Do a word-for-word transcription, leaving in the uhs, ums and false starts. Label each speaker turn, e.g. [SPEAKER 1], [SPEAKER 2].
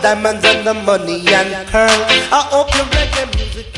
[SPEAKER 1] diamonds and the money and pearl. I hope your reggae music